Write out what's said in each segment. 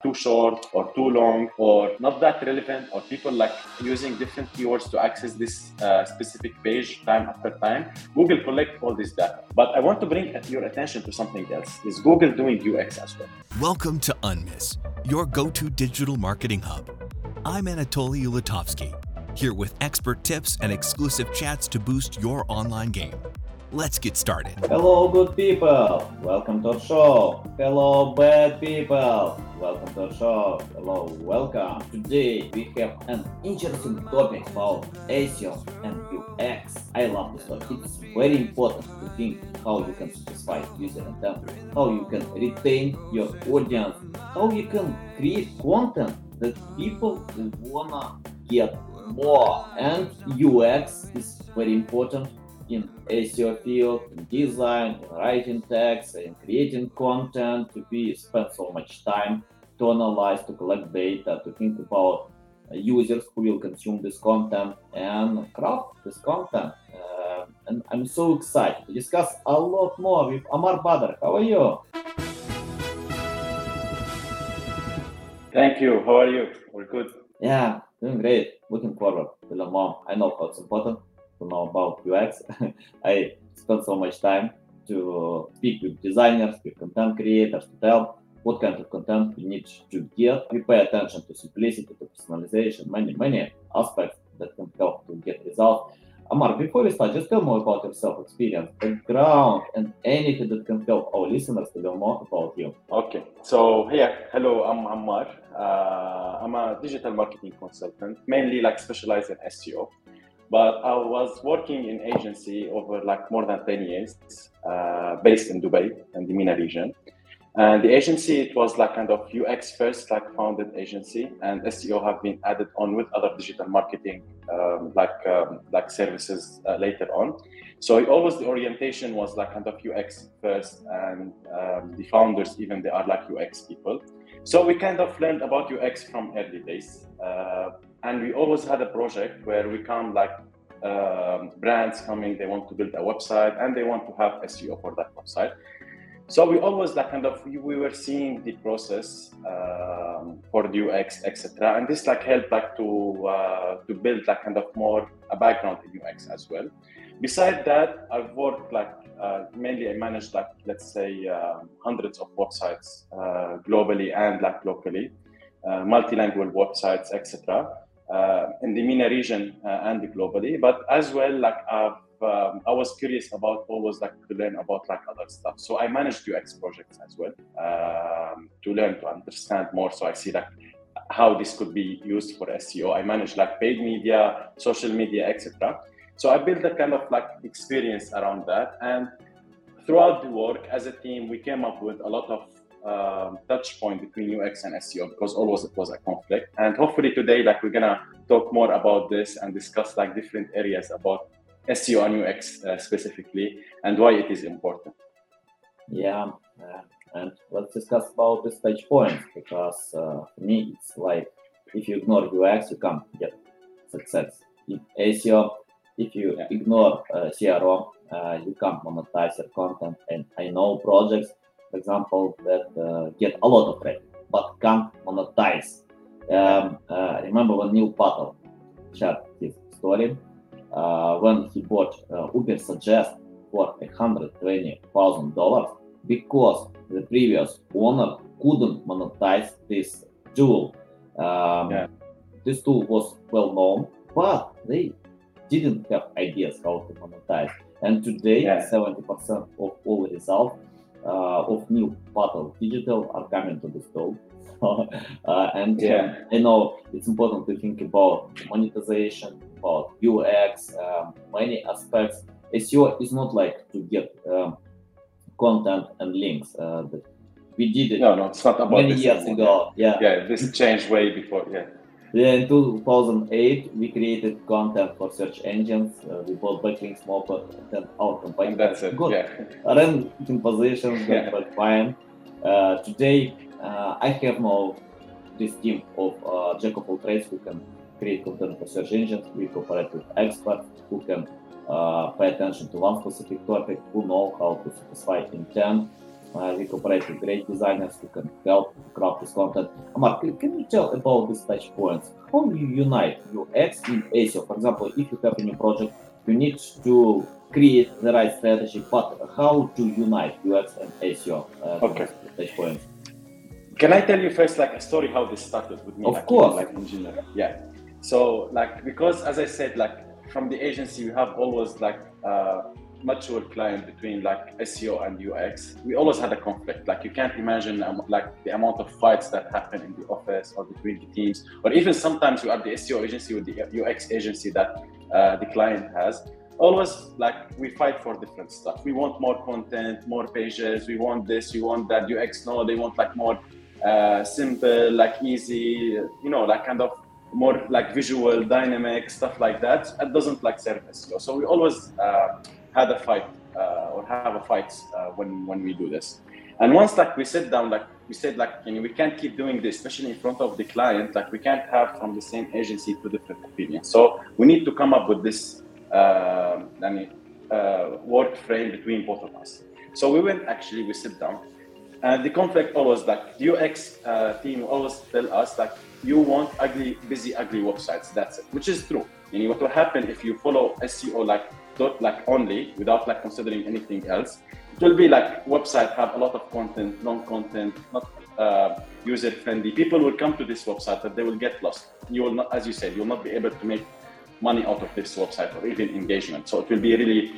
too short or too long or not that relevant, or people like using different keywords to access this specific page time after time, Google collect all this data. But I want to bring your attention to something else. Is Google doing UX as well? Welcome to Unmiss, your go-to digital marketing hub. I'm Anatoly Ulatovsky, here with expert tips and exclusive chats to boost your online game. Let's get started. Hello, good people. Welcome to our show. Hello, bad people. Welcome to our show. Hello, welcome. Today we have an interesting topic about SEO and UX. I love this topic. It's very important to think how you can satisfy user intent, how you can retain your audience, how you can create content that people will wanna get more. And UX is very important in SEO field, in design, in writing text, in creating content, to be spend so much time to analyze, to collect data, to think about users who will consume this content and craft this content. And I'm so excited to discuss a lot more with Amar Badr. How are you? Thank you. How are you? We're good. Yeah, doing great. Looking forward to learn more. I know how it's important to know about UX. I spend so much time to speak with designers, with content creators, to tell what kind of content we need to get. We pay attention to simplicity, to personalization, many aspects that can help to get results. Amar, before we start, just tell more about yourself, experience, background, and anything that can help our listeners to learn more about you. Okay, so hello, I'm Ammar. I'm a digital marketing consultant, mainly like specialized in SEO. But I was working in agency over like more than 10 years, based in Dubai and the MENA region. And the agency, it was like kind of UX first, like founded agency, and SEO have been added on with other digital marketing, like services later on. So always the orientation was like kind of UX first, and the founders even they are like UX people. So we kind of learned about UX from early days. And we always had a project where we come like brands coming, they want to build a website and they want to have SEO for that website. So we always like kind of, we were seeing the process for the UX, etc. And this like helped like to build like kind of more a background in UX as well. Besides that, I've worked like mainly I managed like, let's say hundreds of websites globally and like locally, multilingual websites, etc. In the MENA region and globally, but as well like I was curious about always like to learn about like other stuff. So I managed UX projects as well to learn to understand more. So I see like how this could be used for SEO. I managed like paid media, social media, etc. So I built a kind of like experience around that. And throughout the work as a team, we came up with a lot of touch point between UX and SEO, because always it was a conflict. And hopefully today, like we're gonna talk more about this and discuss like different areas about SEO and UX specifically and why it is important. Yeah, and let's discuss about this touch points, because for me it's like if you ignore UX, you can't get success. In SEO, if you ignore CRO, you can't monetize your content. And I know projects, for example, that get a lot of traffic but can't monetize. Remember when Neil Patel shared his story when he bought Uber Suggest for $120,000 because the previous owner couldn't monetize this tool. This tool was well known, but they didn't have ideas how to monetize. And today, 70% of all results of Neil Patel Digital are coming to this tool. I know it's important to think about monetization, about UX, many aspects. SEO is not like to get content and links. We did it it's not about many years ago. This changed way before. In 2008, we created content for search engines. We bought backlinks, Moped, and our company. That's it. Good. Ran in positions that were fine. Today, I have now this team of jack of all trades who can create content for search engines. We cooperate with experts who can pay attention to one specific topic, who know how to satisfy intent. We cooperate with great designers who can help craft this content. Amar, can you tell about these touch points? How you unite UX in SEO? For example, if you have a new project, you need to create the right strategy, but how to unite UX and SEO? Okay. Touch points. Can I tell you first like a story how this started with me? Of course. Like engineer. Yeah. So like, because as I said, like from the agency, we have always like mutual client between like SEO and UX. We always had a conflict. Like you can't imagine like the amount of fights that happen in the office or between the teams, or even sometimes you have the SEO agency with the UX agency that the client has. Always like we fight for different stuff. We want more content, more pages. We want this, we want that. UX, no, they want like more simple, like easy, you know, like kind of more like visual, dynamic stuff like that. It doesn't like serve SEO. So we always had a fight or have a fight when we do this. And once like we sit down, like we said, like, you know, we can't keep doing this, especially in front of the client. Like we can't have from the same agency two different opinions. So we need to come up with this work frame between both of us. So we sit down. And the conflict always like UX team always tell us like you want ugly, busy, ugly websites. That's it, which is true. You know what will happen if you follow SEO like only without like considering anything else? It will be like website have a lot of content, non-content, not user friendly. People will come to this website, but they will get lost. You will not, as you said, you will not be able to make money out of this website or even engagement. So it will be really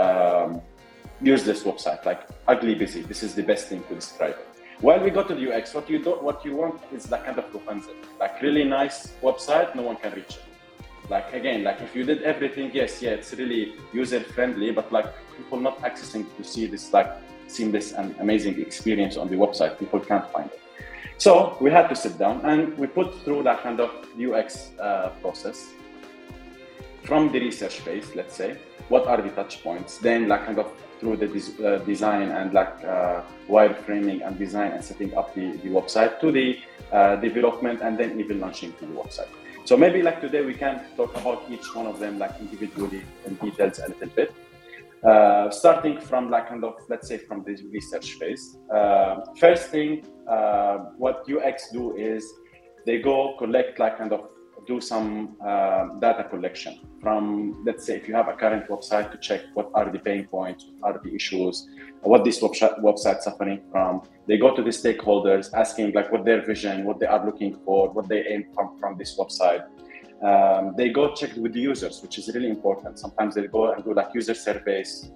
useless website, like ugly, busy. This is the best thing to describe it. While we go to the UX, what you want is that kind of Rapunzel, like really nice website, no one can reach it. Like again, like if you did everything, yes, yeah, it's really user friendly, but like people not accessing to see this like seamless and amazing experience on the website, people can't find it. So we had to sit down and we put through that kind of UX process from the research phase. Let's say, what are the touch points? Then like kind of through the design and like wireframing and design and setting up the website to the development and then even launching to the website. So maybe like today we can talk about each one of them like individually in details a little bit. Starting from like kind of, let's say from the research phase. First thing, what UX do is they go collect like kind of do some data collection from, let's say if you have a current website, to check what are the pain points, what are the issues, what this website suffering from. They go to the stakeholders asking like what their vision, what they are looking for, what they aim from this website. They go check with the users, which is really important. Sometimes they go and do like user surveys,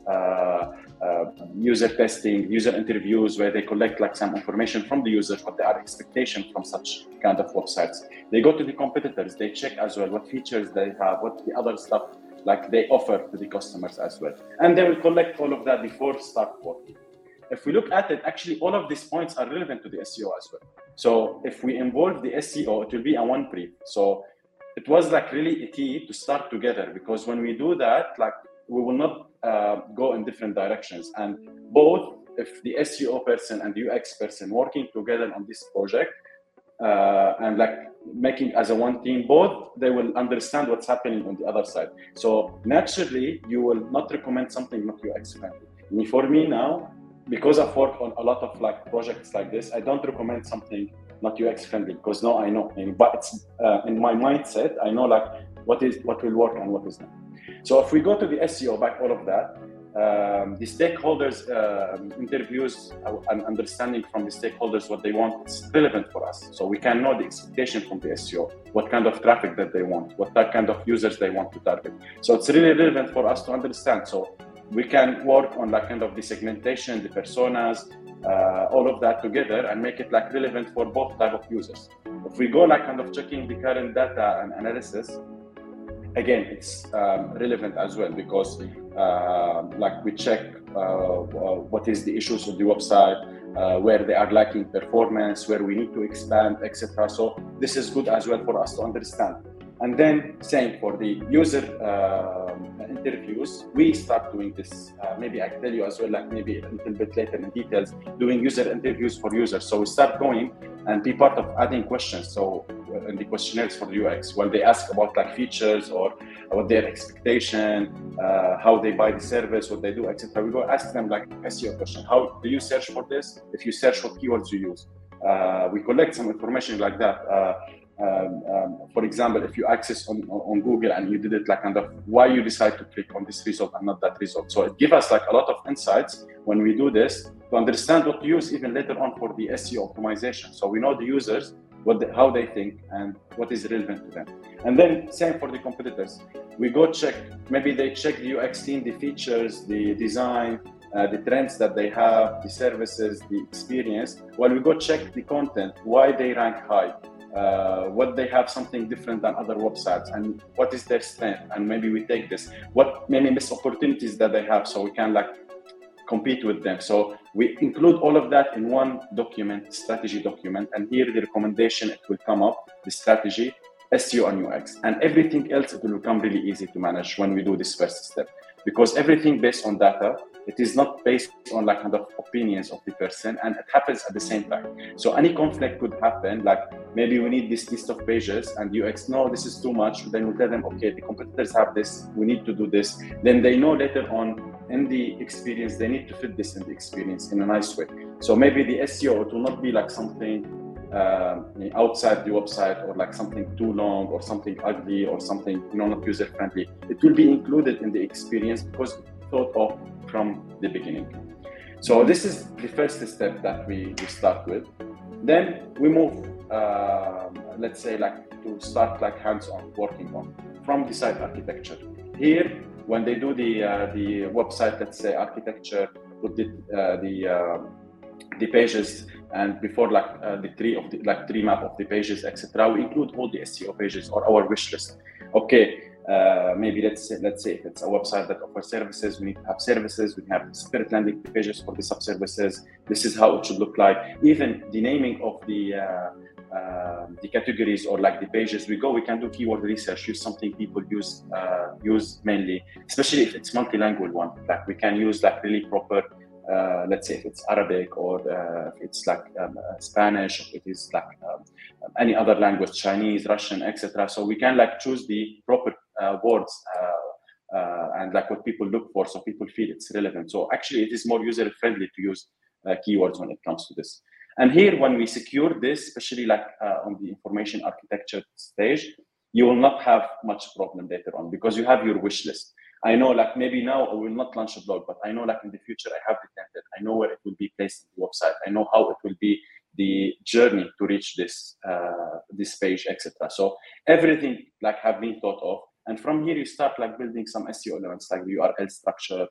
user testing, user interviews, where they collect like some information from the users, what their expectation from such kind of websites. They go to the competitors, they check as well what features they have, what the other stuff like they offer to the customers as well. And they will collect all of that before start working. If we look at it, actually all of these points are relevant to the SEO as well. So if we involve the SEO, it will be a one brief. So it was like really a key to start together, because when we do that, like we will not go in different directions. And both, if the SEO person and the UX person working together on this project and like making as a one team, both they will understand what's happening on the other side. So naturally, you will not recommend something not UX friendly. For me now, because I've worked on a lot of like projects like this, I don't recommend something not UX friendly, because now I know, but it's in my mindset, I know like what will work and what is not. So if we go to the SEO, back all of that, the stakeholders interviews and understanding from the stakeholders what they want, it's relevant for us. So we can know the expectation from the SEO, what kind of traffic that they want, what kind of users they want to target. So it's really relevant for us to understand. So we can work on like kind of the segmentation, the personas, all of that together and make it like relevant for both type of users. If we go like kind of checking the current data and analysis, again, it's relevant as well, because like we check what is the issues of the website, where they are lacking performance, where we need to expand, etc. So this is good as well for us to understand. And then same for the user interviews, we start doing this. Maybe I can tell you as well, like maybe a little bit later in details, doing user interviews for users. So we start going and be part of adding questions. So in the questionnaires for the UX, when they ask about like features or what their expectation, how they buy the service, what they do, etc. We go ask them like SEO question. How do you search for this? If you search, what keywords you use? We collect some information like that. For example, if you access on Google and you did it like kind of why you decide to click on this result and not that result. So it gives us like a lot of insights when we do this to understand what to use even later on for the SEO optimization. So we know the users, how they think and what is relevant to them. And then same for the competitors. We go check, maybe they check the UX team, the features, the design, the trends that they have, the services, the experience. Well, we go check the content, why they rank high. What they have something different than other websites and what is their strength, and maybe we take this, what maybe missed opportunities that they have so we can like compete with them. So we include all of that in one document, strategy document, and here the recommendation, it will come up, the strategy, SEO and UX, and everything else, it will become really easy to manage when we do this first step, because everything based on data. It is not based on like kind of opinions of the person, and it happens at the same time. So any conflict could happen, like maybe we need this list of pages and UX, no, this is too much. Then we tell them, okay, the competitors have this, we need to do this. Then they know later on in the experience, they need to fit this in the experience in a nice way. So maybe the SEO, it will not be like something outside the website or like something too long or something ugly or something not user friendly. It will be included in the experience because thought of from the beginning. So this is the first step that we start with. Then we move, let's say like to start like hands-on working on from the site architecture. Here, when they do the website, let's say architecture, put the pages, and before like the tree map of the pages, etc. We include all the SEO pages or our wish list. Okay. Maybe let's say if it's a website that offers services, we need to have services, we have separate landing pages for the sub-services. This is how it should look like. Even the naming of the categories or like the pages we can do keyword research, use something people use mainly, especially if it's multilingual one. Like we can use like really proper, let's say if it's Arabic or if it's like Spanish, if it is like any other language, Chinese, Russian, etc. So we can like choose the proper words and like what people look for, so people feel it's relevant. So actually it is more user friendly to use keywords when it comes to this. And here when we secure this, especially like on the information architecture stage, you will not have much problem later on because you have your wish list. I know like maybe now I will not launch a blog, but I know like in the future I have the template. I know where it will be placed in the website. I know how it will be the journey to reach this page, etc. So everything like have been thought of. And from here, you start like building some SEO elements like the URL structure,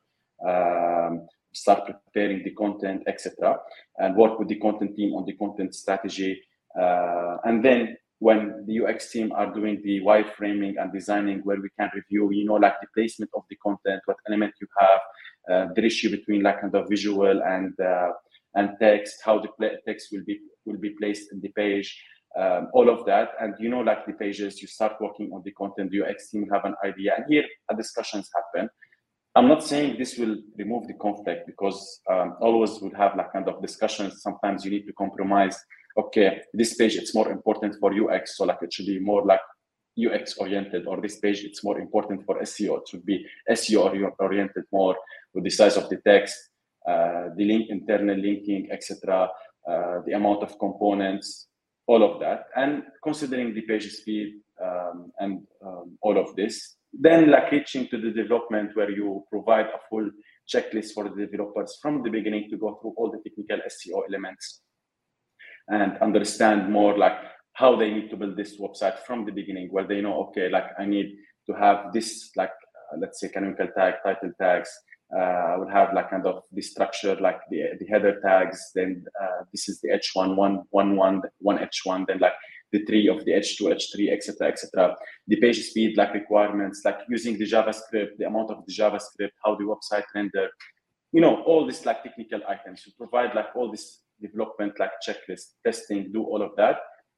start preparing the content, etc., and work with the content team on the content strategy. And then when the UX team are doing the wireframing and designing, where we can review, like the placement of the content, what element you have, the ratio between like kind of visual and text, how the text will be placed in the page. All of that, and like the pages, you start working on the content, the UX team have an idea, and here discussions happen. I'm not saying this will remove the conflict, because always would have like kind of discussions. Sometimes you need to compromise. Okay, this page it's more important for UX, so like it should be more like UX oriented, or this page it's more important for SEO. It should be SEO oriented more with the size of the text, the internal linking, etc., the amount of components. All of that, and considering the page speed and all of this, then like reaching to the development where you provide a full checklist for the developers from the beginning to go through all the technical SEO elements and understand more like how they need to build this website from the beginning, where they know, okay, like I need to have this, like let's say canonical tag, title tags. I would have like kind of the structure, like the header tags, then this is the H1, one H1, then like the tree of the H2, H3, etc. The page speed, like requirements, like using the JavaScript, the amount of the JavaScript, how the website render, all this like technical items. You provide like all this development, like checklist, testing, do all of that.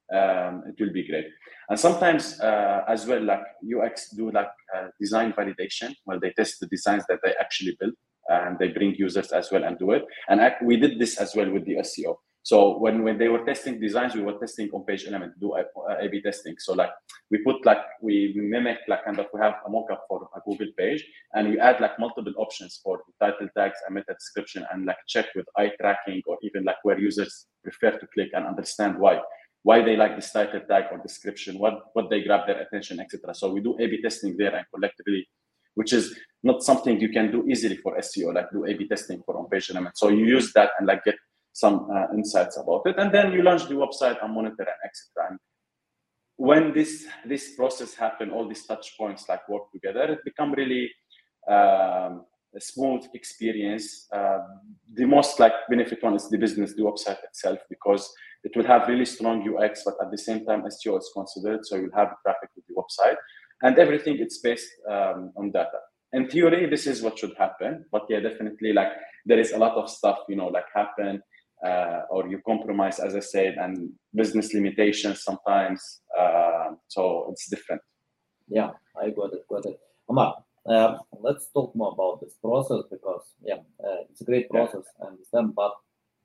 it will be great. And sometimes as well, like UX do like design validation, where they test the designs that they actually build, and they bring users as well and do it. And we did this as well with the SEO. So when they were testing designs, we were testing on page element, do A/B testing. So like we mimic like kind of, we have a mock-up for a Google page, and we add like multiple options for title tags and meta description, and like check with eye tracking, or even like where users prefer to click, and understand why they like this title tag or description, what they grab their attention, etc. So we do A/B testing there, and collectively, which is not something you can do easily for SEO, like do A/B testing for on-page elements. So you use that and like get some insights about it, and then you launch the website and monitor and etc. And when this process happen, all these touch points like work together, it become really a smooth experience. The most like benefit one is the business, the website itself, because it will have really strong UX, but at the same time SEO is considered, so you'll have traffic to the website, and everything it's based on data. In theory, this is what should happen, but yeah, definitely like there is a lot of stuff, like happen, or you compromise, as I said, and business limitations sometimes. So it's different. Yeah, I got it. Omar, let's talk more about this process, because it's a great process, I understand, but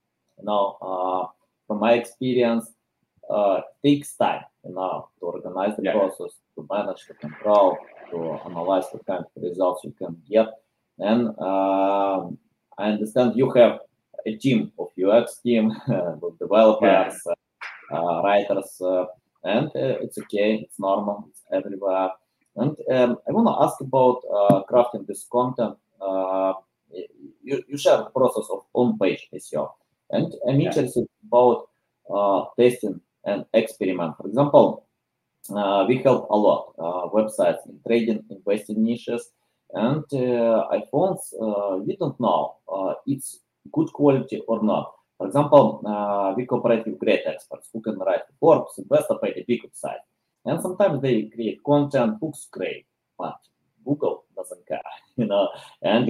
from my experience, it takes time, to organize the process, to manage, to control, to analyze what kind of results you can get. And I understand you have a team of UX team with developers, writers, and it's okay, it's normal, it's everywhere. And I want to ask about crafting this content. You share the process of on-page SEO, and I'm interested about testing and experiment. For example, we help a lot websites in trading, investing niches, and I found we don't know it's good quality or not. For example, we cooperate with great experts who can write Forbes, Investopedia, big website, and sometimes they create content, looks great, but Google doesn't care, And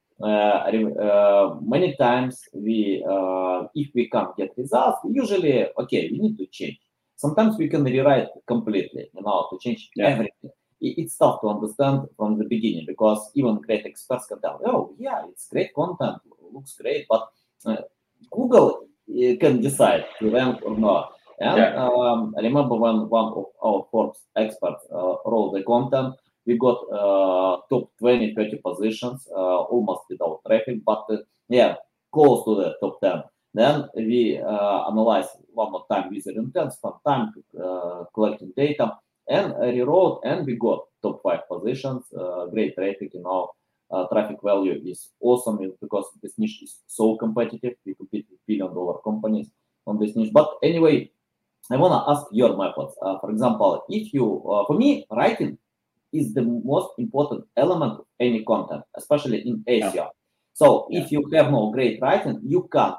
many times we, if we can't get results, usually we need to change. Sometimes we can rewrite completely, to change everything. It's tough to understand from the beginning, because even great experts can tell, it's great content, looks great, but Google can decide to rank or not. And I remember when one of our Forbes experts wrote the content, we got top 20, 30 positions, almost without traffic, but close to the top 10. Then we analyzed one more time with the intent, spent time collecting data, and rewrote, and we got top 5 positions, great traffic, traffic value is awesome, because this niche is so competitive. We compete with billion-dollar companies on this niche. But anyway, I want to ask your methods. For example, if you, for me, writing is the most important element of any content, especially in SEO. So if you have no great writing, you can't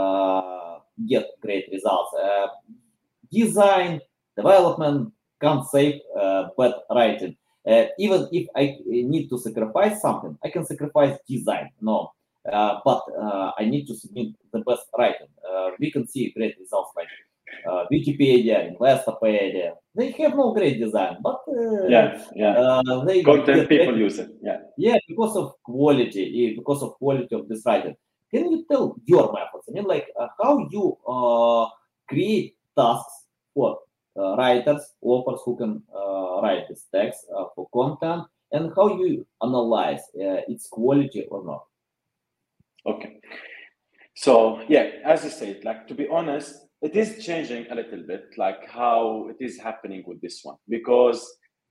get great results. Design, development can't save bad writing. Even if I need to sacrifice something, I can sacrifice design, but I need to submit the best writing. We can see great results like Wikipedia, Investopedia. They have no great design, but they content people use it. Because of quality, of this writing. Can you tell your methods? I mean, like how you create tasks for writers, authors who can write this text for content, and how you analyze its quality or not? Okay. So as I said, like, to be honest, it is changing a little bit, like how it is happening with this one, because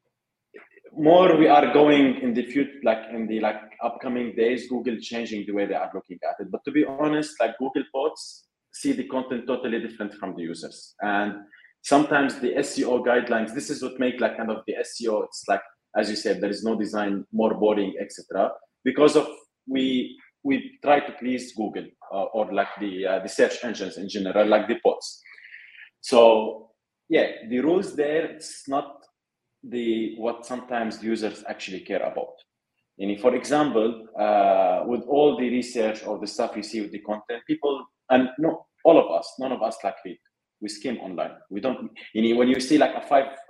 more we are going in the future, like in the upcoming days, Google changing the way they are looking at it. But to be honest, like Google bots see the content totally different from the users, and sometimes the SEO guidelines, this is what make like kind of the SEO, it's like, as you said, there is no design, more boring, etc. Because of we try to please Google or like the search engines in general, like the bots. So the rules there, it's not what sometimes users actually care about. And for example, with all the research or the stuff you see with the content, people, and no, all of us, none of us like read. we skim online. We don't, when you see like a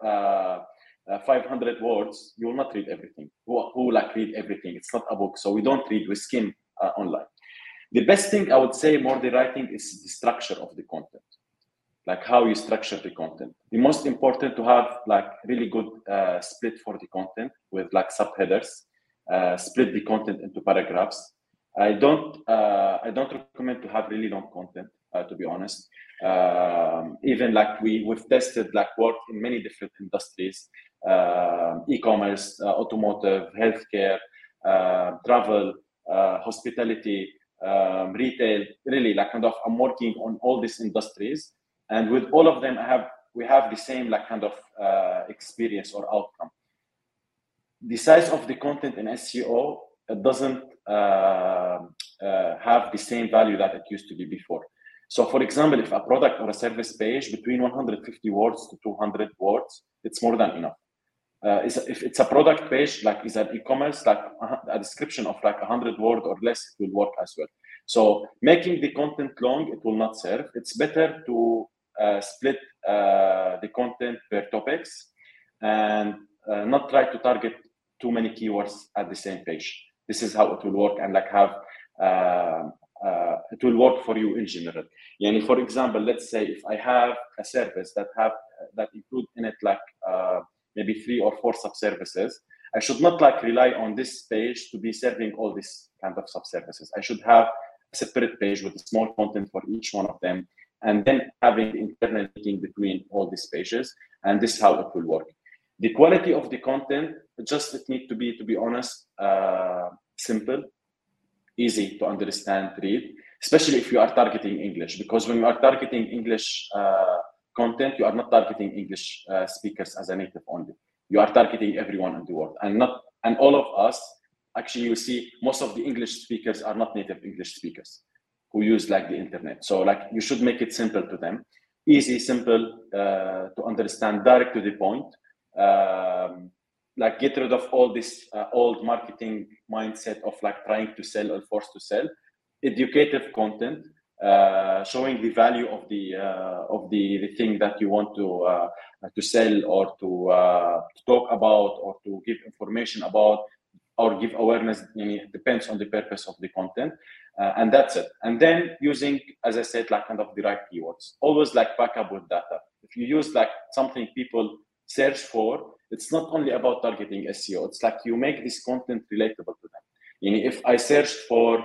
500 words, you will not read everything. Who like read everything? It's not a book. So we don't read, we skim online. The best thing I would say more than writing is the structure of the content, like how you structure the content. The most important to have like really good split for the content with like subheaders, split the content into paragraphs. I don't recommend to have really long content, to be honest. Even like we've tested like work in many different industries, e-commerce, automotive, healthcare, travel, hospitality, retail, really like kind of I'm working on all these industries, and with all of them we have the same like kind of experience or outcome. The size of the content in SEO doesn't have the same value that it used to be before. So for example, if a product or a service page between 150 words to 200 words, it's more than enough. If it's a product page, like is an e-commerce, like a description of like 100 words or less, it will work as well. So making the content long, it will not serve. It's better to split the content per topics and not try to target too many keywords at the same page. This is how it will work, and like have it will work for you in general. Yani for example, let's say if I have a service that include in it like maybe 3 or 4 sub-services, I should not like rely on this page to be serving all these kind of sub-services. I should have a separate page with small content for each one of them, and then having internal linking between all these pages, and this is how it will work. The quality of the content, it needs to be honest, simple, easy to understand, read, especially if you are targeting English, because when you are targeting English content, you are not targeting English speakers as a native only. You are targeting everyone in the world, and all of us. Actually, you see most of the English speakers are not native English speakers who use like the internet. So like you should make it simple to them, easy, simple to understand, direct to the point. Like get rid of all this old marketing mindset of like trying to sell or forced to sell. Educative content, showing the value of the thing that you want to sell or to talk about or to give information about or give awareness. It depends on the purpose of the content, and that's it. And then using, as I said, like kind of the right keywords. Always like back up with data. If you use like something people search for, it's not only about targeting SEO. It's like you make this content relatable to them. If I searched for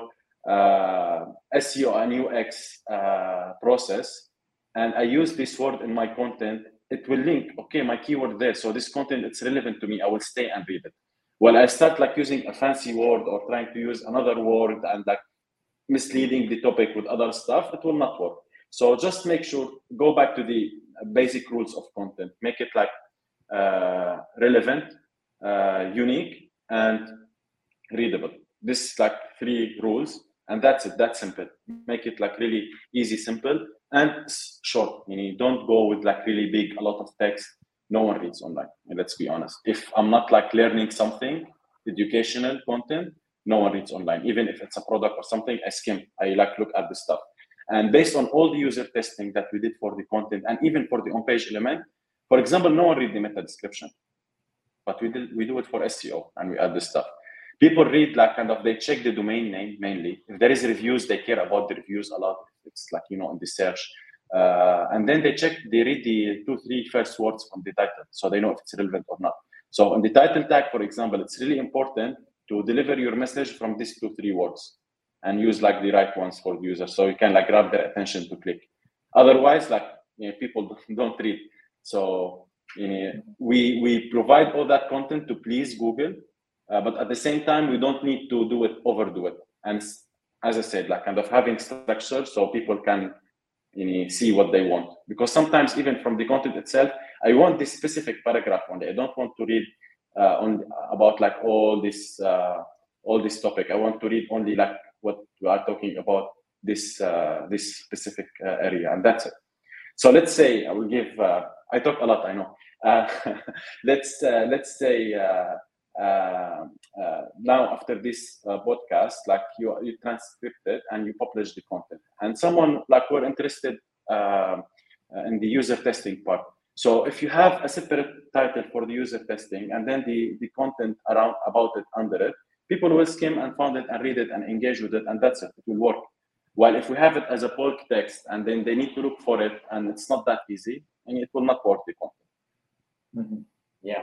SEO and UX process, and I use this word in my content, it will link, okay, my keyword there. So this content, it's relevant to me. I will stay and read it. When I start like using a fancy word or trying to use another word and like misleading the topic with other stuff, it will not work. So just make sure, go back to the basic rules of content. Make it like relevant, unique, and readable. This is like 3 rules, and that's it. That's simple. Make it like really easy, simple, and short. Don't go with like really big, a lot of text. No one reads online. And let's be honest. If I'm not like learning something, educational content, no one reads online. Even if it's a product or something, I skim. I like look at the stuff. And based on all the user testing that we did for the content and even for the on-page element, for example, no one read the meta description, but we do it for SEO and we add this stuff. People read like kind of, they check the domain name mainly. If there is reviews, they care about the reviews a lot. It's like, in the search. And then they read the 2-3 first words from the title, so they know if it's relevant or not. So on the title tag, for example, it's really important to deliver your message from these 2-3 words and use like the right ones for the user, so you can like grab their attention to click. Otherwise, like people don't read. So we provide all that content to please Google, but at the same time, we don't need to overdo it. And as I said, like kind of having structure so people can see what they want. Because sometimes even from the content itself, I want this specific paragraph only. I don't want to read about like all this topic. I want to read only like what we are talking about, this specific area, and that's it. So let's say I will give. I talk a lot, I know. Let's say now after this podcast, like you transcript it and you publish the content, and someone like we're interested in the user testing part. So if you have a separate title for the user testing and then the content around about it under it, people will skim and find it and read it and engage with it, and that's it. It will work. While if we have it as a bulk text and then they need to look for it and it's not that easy, and it will not work the content. Mm-hmm. Yeah.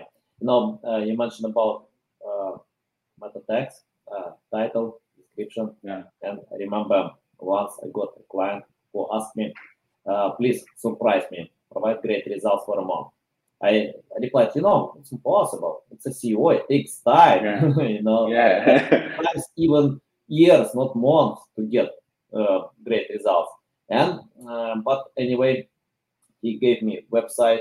You mentioned about meta text, title, description. Yeah. And I remember once I got a client who asked me, please surprise me, provide great results for a month. I replied, it's impossible. It's a SEO, it takes time, sometimes even years, not months, to get great results. And but anyway, he gave me a website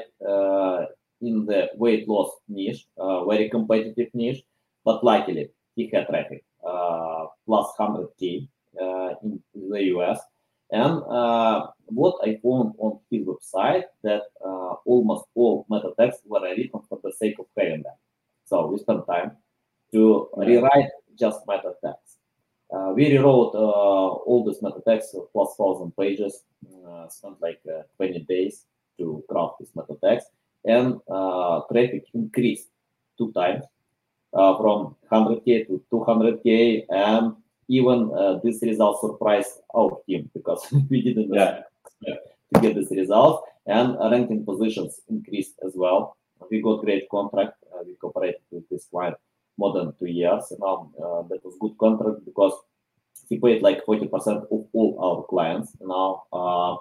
in the weight loss niche, very competitive niche, but luckily he had traffic plus 100K in the US. And what I found on his website, that almost all meta texts were written for the sake of having them. So we spent time to rewrite just meta text. We rewrote all this meta text plus 1,000 pages, spent like 20 days to craft this meta text, and traffic increased 2 times from 100K to 200K, and even this result surprised our team because we didn't expect to get this result, and ranking positions increased as well. We got great contract. We cooperated with this client more than 2 years. Now that was good contract because he paid like 40% of all our clients now.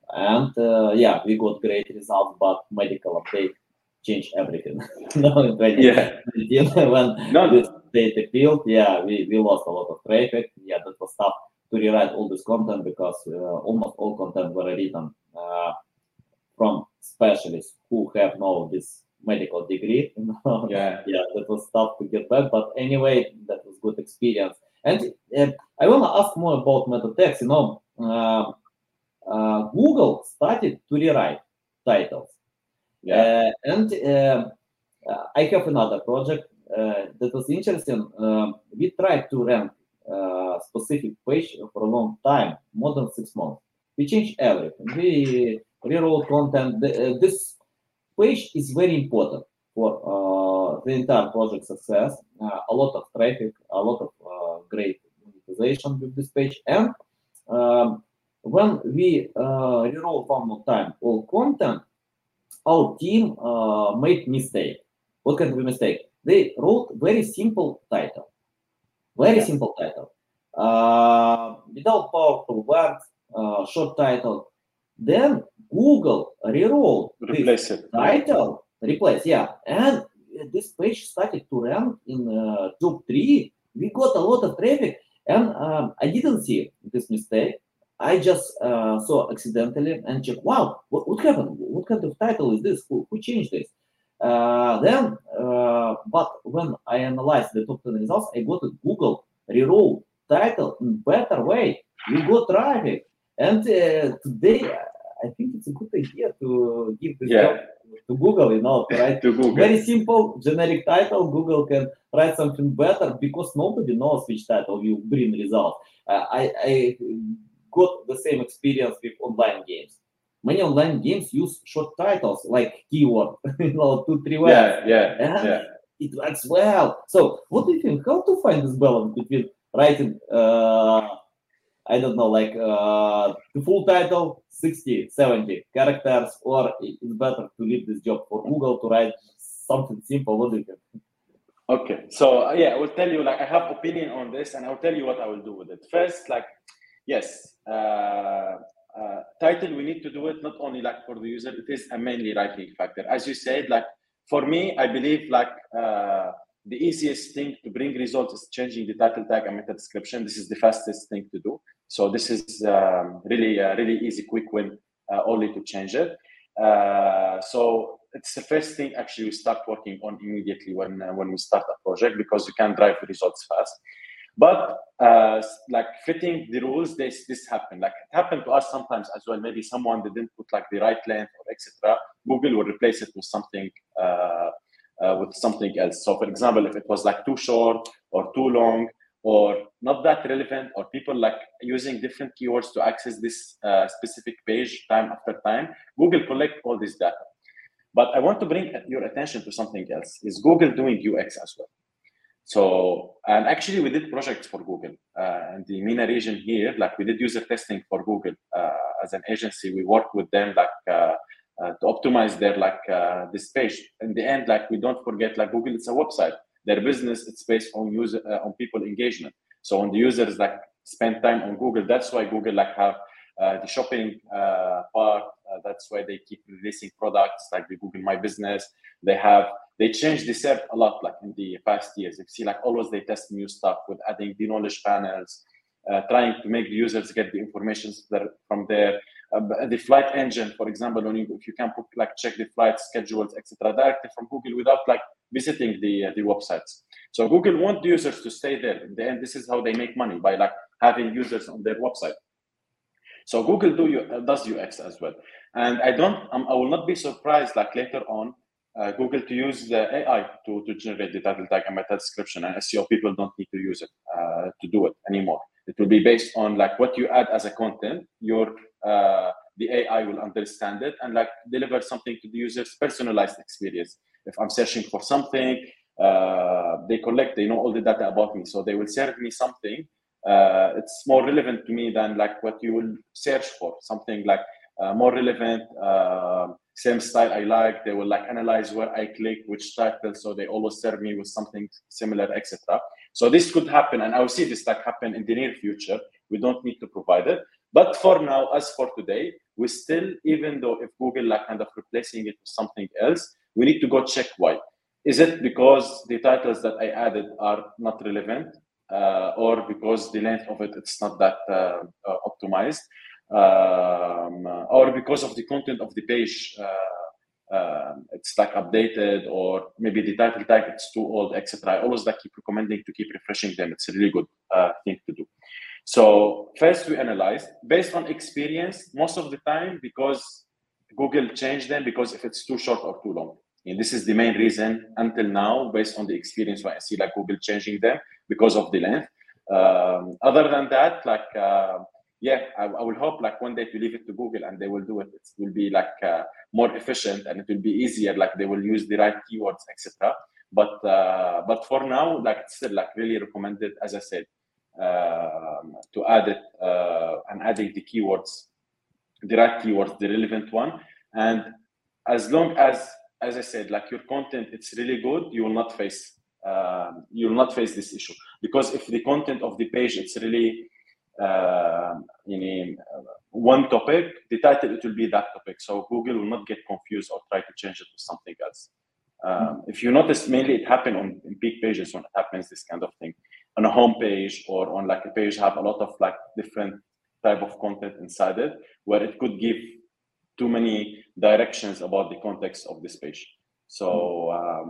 We got great results, but medical update changed everything. Now in 2019, when this data field, we lost a lot of traffic. That was tough to rewrite all this content because almost all content were written from specialists who have now this medical degree. That was tough to get back. But anyway, that was good experience. And I want to ask more about meta text. Google started to rewrite titles. And I have another project that was interesting. We tried to rank specific page for a long time, more than 6 months. We changed everything. We rewrote content. This page is very important for the entire project success. A lot of traffic, a lot of great monetization with this page. And when we rewrote one more time all content, our team made mistake. What kind of a mistake? They wrote very simple title. Without powerful words, short title. Then Google rewrote this title. And this page started to rank in top 3. We got a lot of traffic, and I didn't see this mistake. I just saw accidentally and checked, wow, what happened? What kind of title is this? Who changed this? But when I analyzed the top 10 results, I got to Google rewrote title in better way. We got traffic. And today, I think it's a good idea to give this job to Google, to write very simple generic title. Google can write something better because nobody knows which title will bring results. I got the same experience with online games. Many online games use short titles like keyword, 2-3 words. It works well. So what do you think? How to find this balance between writing, I don't know, like the full title, 60, 70 characters, or it's better to leave this job for Google to write something simple? What do you think? Okay, so I will tell you, I have opinion on this, and I'll tell you what I will do with it. First, yes, title, we need to do it not only for the user, it is a mainly ranking factor. As you said, for me, I believe the easiest thing to bring results is changing the title tag and meta description. This is the fastest thing to do. So this is really easy, quick win, only to change it. So it's the first thing actually we start working on immediately when we start a project, because you can drive the results fast. But fitting the rules, this happened. It happened to us sometimes as well. Maybe someone didn't put the right length or etc. Google will replace it with something else. So for example, if it was too short or too long, or not that relevant, or people like using different keywords to access this specific page time after time, Google collect all this data. But I want to bring your attention to something else. Is Google doing UX as well? So, and actually we did projects for Google in the MENA region here. Like we did user testing for Google as an agency. We worked with them like to optimize their this page. In the end, like we don't forget, like Google, it's a website. Their business, it's based on user on people engagement. So when the users like spend time on Google, that's why Google like have the shopping part. That's why they keep releasing products like the Google My Business. They changed the SERP a lot, like in the past years. You see, like always they test new stuff with adding the knowledge panels, trying to make the users get the information from there. The flight engine, for example, if you can book, like check the flight schedules, etc., directly from Google without like visiting the websites. So Google want the users to stay there. In the end, this is how they make money, by like having users on their website. So Google does UX as well, and I will not be surprised like later on Google to use the AI to generate the title tag and meta description, and SEO people don't need to use it to do it anymore. It will be based on like what you add as a content. The AI will understand it and like deliver something to the user's personalized experience. If I'm searching for something, they know all the data about me, so they will serve me something. It's more relevant to me than like what you will search for, something like more relevant, same style I like. They will like analyze where I click, which title, so they always serve me with something similar, etc. So this could happen, and I will see this like happen in the near future. We don't need to provide it, but for now, as for today, we still, even though if Google like kind of replacing it with something else, we need to go check why. Is it because the titles that I added are not relevant? Or because the length of it's not that optimized, or because of the content of the page, it's like updated, or maybe the title tag it's too old, etc. I always like keep recommending to keep refreshing them. It's a really good thing to do. So first we analyzed based on experience most of the time, because Google changed them because if it's too short or too long. And this is the main reason until now, based on the experience, why I see like Google changing them because of the length. Other than that, like, I will hope like one day to leave it to Google and they will do it. It will be like more efficient and it will be easier. Like they will use the right keywords, etc. But for now, like it's still like really recommended, as I said, to add it and adding the keywords, the right keywords, the relevant one. And as long as I said, like your content, it's really good, you will not face this issue. Because if the content of the page, it's really one topic, the title, it will be that topic. So Google will not get confused or try to change it to something else. If you notice, mainly it happens on big pages when it happens, this kind of thing. On a home page or on like a page have a lot of like different type of content inside it, where it could give too many directions about the context of this page. So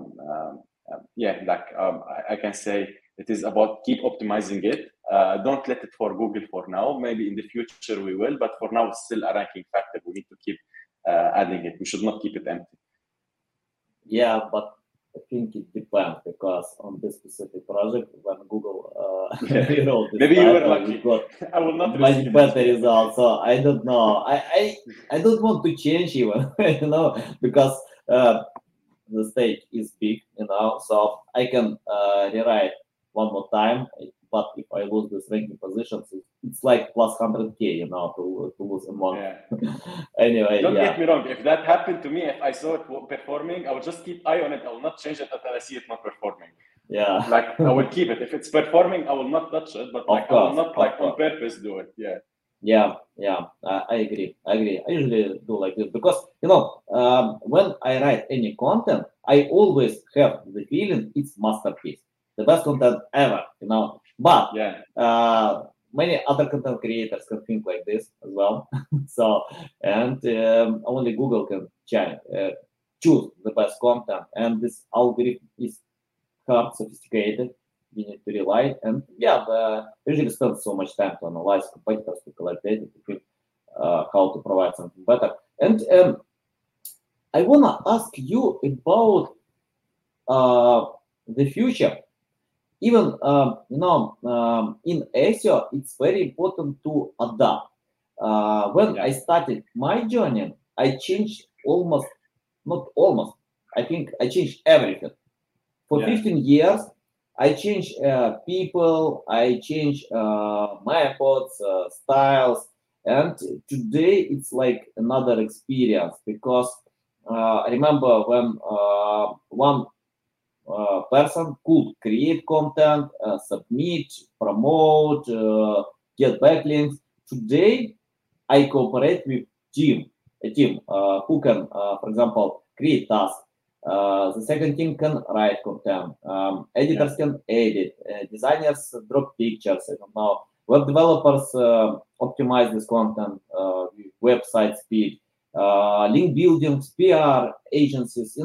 I can say it is about keep optimizing it. Don't let it for Google for now. Maybe in the future we will, but for now it's still a ranking factor. We need to keep adding it. We should not keep it empty. Yeah, but I think it depends, because on this specific project, when Google rewrote this, maybe you were lucky. Got I will not much better results. So I don't know. I don't want to change even, because the stage is big, so I can rewrite one more time. But if I lose this ranking positions, it's like plus 100K, to lose among. Yeah. Anyway, don't get me wrong. If that happened to me, if I saw it performing, I would just keep eye on it. I will not change it until I see it not performing. Yeah. Like I will keep it. If it's performing, I will not touch it. But like, I will not like on purpose do it. Yeah. Yeah. I agree. I usually do like this because when I write any content, I always have the feeling it's masterpiece, the best content ever. But many other content creators can think like this as well. So and only Google can choose the best content, and this algorithm is hard, sophisticated. We need to rely, and usually spend so much time to analyze competitors, to collect data, to think how to provide something better. And I wanna ask you about the future. even in SEO, it's very important to adapt. When I started my journey, I changed not almost, I think I changed everything. For 15 years, I changed people, I changed methods, styles, and today it's like another experience because I remember when one person could create content, submit, promote, get backlinks. Today, I cooperate with a team who can, for example, create tasks. The second team can write content. Editors can edit. Designers drop pictures. I don't know. Web developers optimize this content. Website speed. Link buildings, PR agencies.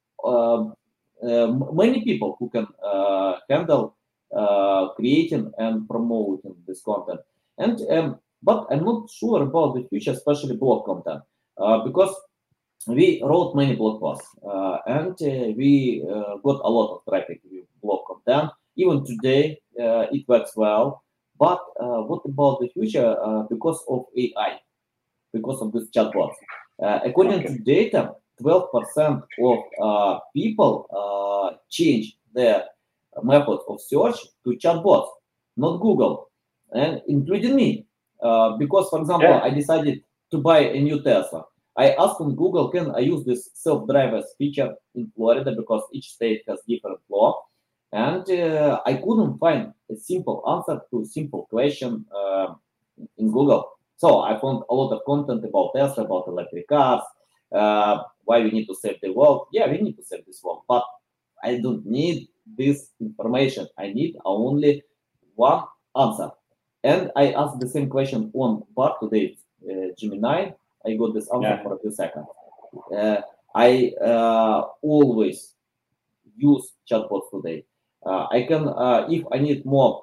Many people who can handle creating and promoting this content. And but I'm not sure about the future, especially blog content, because we wrote many blog posts and we got a lot of traffic with blog content. Even today, it works well. But what about the future? Because of AI, because of this chatbots. According to data, 12% of people change their methods of search to chatbots, not Google, and including me. Because, for example, I decided to buy a new Tesla. I asked on Google, can I use this self-drivers feature in Florida because each state has different law, and I couldn't find a simple answer to a simple question in Google. So I found a lot of content about Tesla, about electric cars, why we need to save the world. Yeah, we need to save this world, but I don't need this information. I need only one answer. And I asked the same question on Bard today, Gemini. I got this answer for a few seconds. I always use chatbots today. I can, if I need more,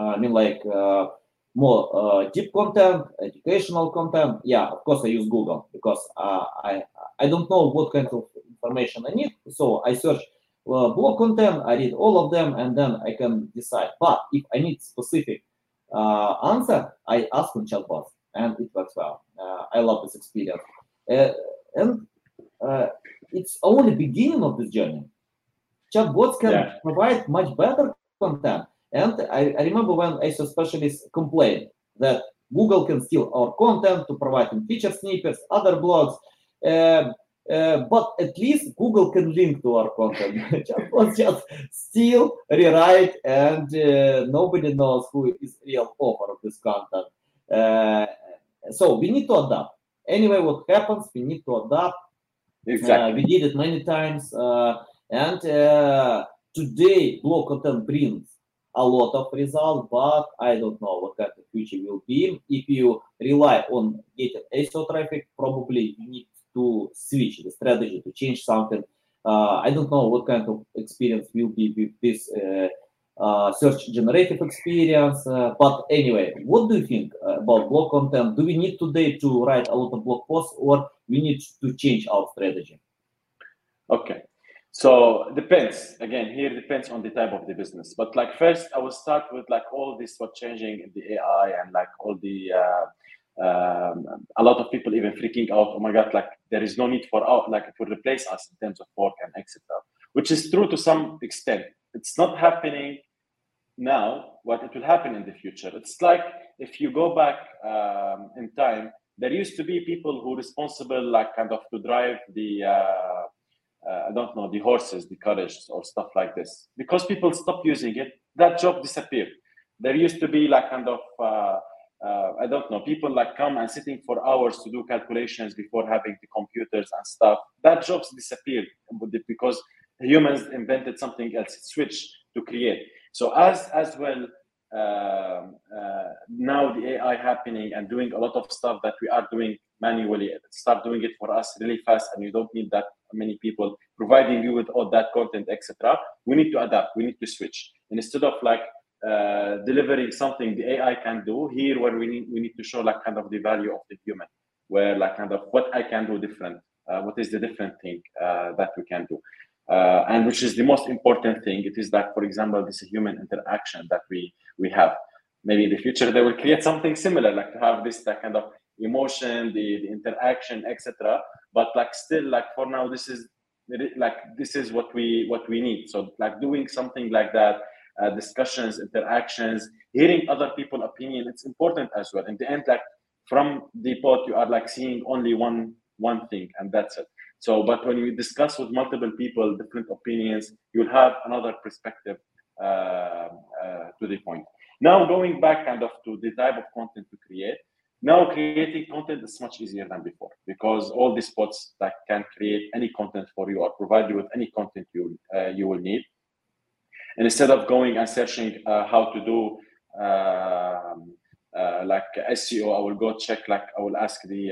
more deep content, educational content. Yeah, of course I use Google because I don't know what kind of information I need. So I search blog content, I read all of them, and then I can decide. But if I need specific answer, I ask on chatbot, and it works well. I love this experience, and it's only beginning of this journey. Chatbots can provide much better content. And I remember when SEO specialists complained that Google can steal our content to provide in feature snippets, other blogs, but at least Google can link to our content. Chatbots just steal, rewrite, and nobody knows who is real author of this content. So we need to adapt. Anyway, what happens, we need to adapt. Exactly. We did it many times. And today, blog content brings a lot of results, but I don't know what kind of future will be. If you rely on getting SEO traffic, probably you need to switch the strategy to change something. I don't know what kind of experience will be with this search generative experience. But anyway, what do you think about blog content? Do we need today to write a lot of blog posts, or we need to change our strategy? Okay. So depends. Again, here depends on the type of the business. But like first, I will start with like all this what changing in the AI and like all the a lot of people even freaking out. Oh my God! Like there is no need for out like it will replace us in terms of work and etc. Which is true to some extent. It's not happening now. What it will happen in the future? It's like if you go back in time, there used to be people who responsible like kind of to drive the. I don't know, the horses, the carriages or stuff like this. Because people stopped using it, that job disappeared. There used to be like kind of, I don't know, people like come and sitting for hours to do calculations before having the computers and stuff. That jobs disappeared because humans invented something else, switch to create. So as well, now the AI happening and doing a lot of stuff that we are doing manually, start doing it for us really fast, and you don't need that many people providing you with all that content, etc. We need to adapt. We need to switch. And instead of like delivering something the AI can do, here where we need to show like kind of the value of the human, where like kind of what I can do different. What is the different thing that we can do? and which is the most important thing. It is like, for example, this human interaction that we have. Maybe in the future they will create something similar, like to have this that kind of emotion, the interaction, etc. But like still, like for now, this is what we need. So like doing something like that, discussions, interactions, hearing other people's opinion, it's important as well. In the end, like from the pod, you are like seeing only one thing, and that's it. So, but when you discuss with multiple people, different opinions, you'll have another perspective to the point. Now, going back kind of to the type of content to create. Now, creating content is much easier than before because all these bots that can create any content for you or provide you with any content you will need. And instead of going and searching how to do like SEO, I will go check. Like I will ask the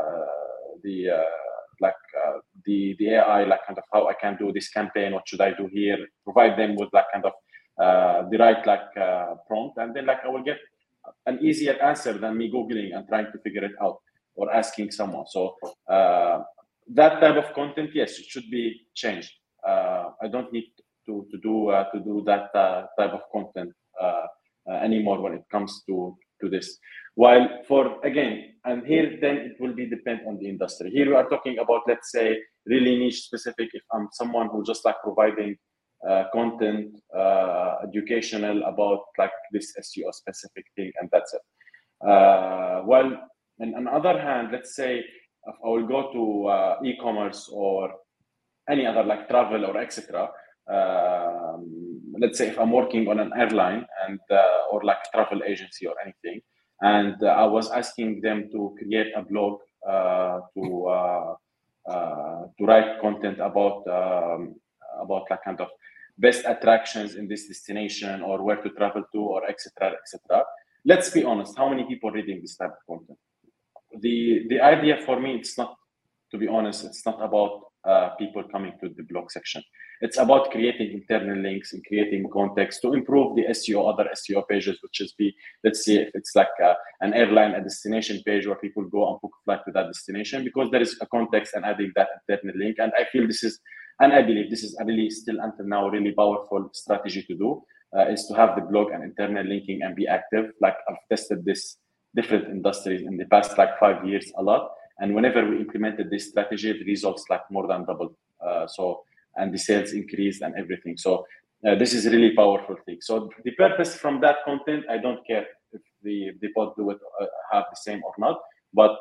AI, like kind of how I can do this campaign. What should I do here? Provide them with like kind of the right like prompt, and then like I will get an easier answer than me Googling and trying to figure it out or asking someone. So that type of content, yes, it should be changed. I don't need to do that type of content anymore when it comes to this. While for again, and here then it will be depend on the industry. Here we are talking about, let's say, really niche specific. If I'm someone who just like providing content educational about like this SEO specific thing, and that's it. While on the other hand, let's say if I will go to e-commerce or any other like travel or etc. Let's say if I'm working on an airline and or like travel agency or anything, and I was asking them to create a blog to write content about like kind of best attractions in this destination or where to travel to or etc. etc. Let's be honest, how many people reading this type of content? The idea for me, it's not, to be honest, it's not about people coming to the blog section. It's about creating internal links and creating context to improve the SEO, other SEO pages, which is let's say if it's like an airline, a destination page where people go and book a flight to that destination, because there is a context and adding that internal link. And I feel this is, and I believe this is a really still until now really powerful strategy to do, is to have the blog and internal linking and be active. Like I've tested this different industries in the past like 5 years a lot. And whenever we implemented this strategy, the results like more than doubled. And the sales increased and everything. So this is a really powerful thing. So the purpose from that content, I don't care if the bot do it have the same or not, but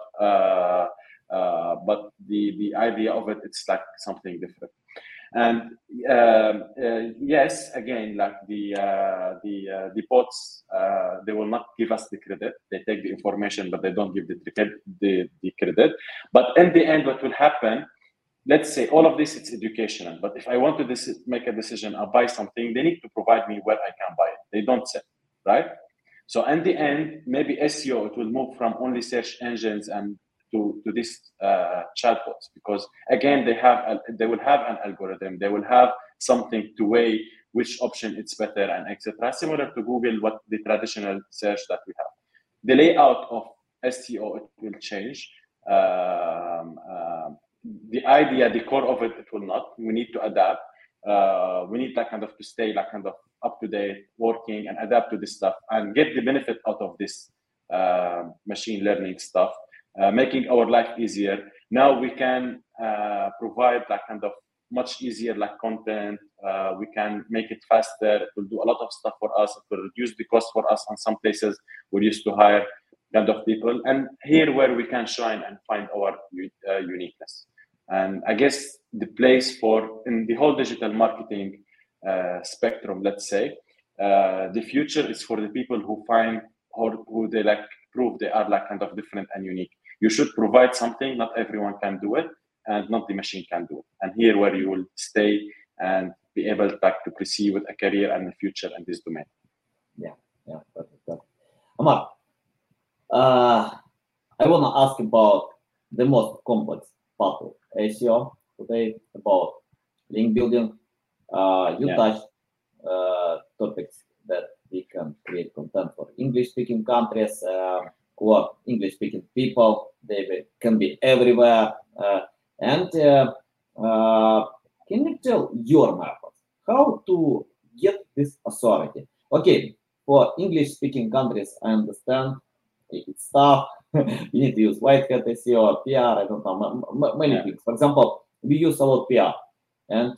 the idea of it, it's like something different. And yes, again, like the bots, they will not give us the credit. They take the information, but they don't give the credit. But in the end, what will happen? Let's say all of this, it's educational. But if I want to make a decision, I'll buy something, they need to provide me where I can buy it. They don't sell, right? So in the end, maybe SEO, it will move from only search engines and to this chatbots, because again, they will have an algorithm. They will have something to weigh which option it's better and etc. Similar to Google, what the traditional search that we have. The layout of SEO, it will change. The idea, the core of it, it will not. We need to adapt. We need that kind of to stay like kind of up to date, working and adapt to this stuff and get the benefit out of this machine learning stuff, making our life easier. Now we can provide like kind of much easier like content. We can make it faster. It will do a lot of stuff for us. It will reduce the cost for us. On some places we used to hire kind of people, and here where we can shine and find our uniqueness. And I guess the place for in the whole digital marketing spectrum, let's say, the future is for the people who find or who they like prove they are like kind of different and unique. You should provide something. Not everyone can do it, and not the machine can do it. And here where you will stay and be able to proceed with a career and a future in this domain. Yeah, perfect. Omar, I want to ask about the most complex part of SEO today, about link building. You touched topics that we can create content for English-speaking countries or English-speaking people. They can be everywhere. And can you tell your method how to get this authority? Okay, for English-speaking countries, I understand it's tough. You need to use white hat SEO, PR, I don't know, many things. For example, we use a lot PR, and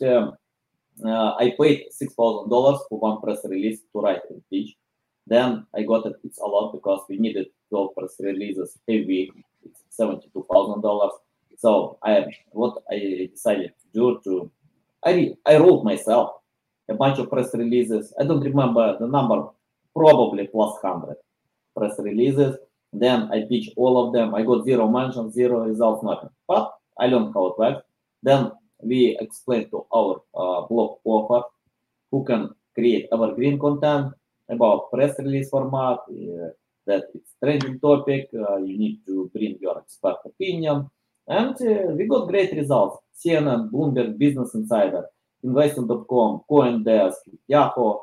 I paid $6,000 for one press release to write a pitch. Then I got it. It's a lot because we needed 12 press releases a week. It's $72,000. So what I decided to do I wrote myself a bunch of press releases. I don't remember the number, probably plus 100 press releases. Then I pitched all of them. I got 0 mentions, 0 results, nothing. But I learned how it works. Then we explained to our blog author who can create evergreen content about press release format, that it's trending topic, you need to bring your expert opinion. And we got great results. CNN, Bloomberg, Business Insider, Investing.com, CoinDesk, Yahoo,